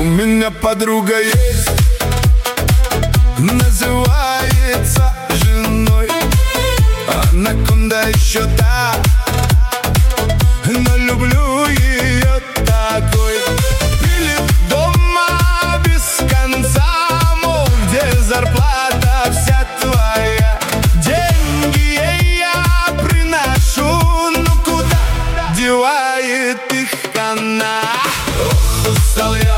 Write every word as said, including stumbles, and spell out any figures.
меня подруга есть, называется женой. Анаконда еще та, но люблю ее такой. Пилит дома без конца, мол, где зарплата вся твоя. Деньги ей я приношу, но куда девает их она? Ох, устал я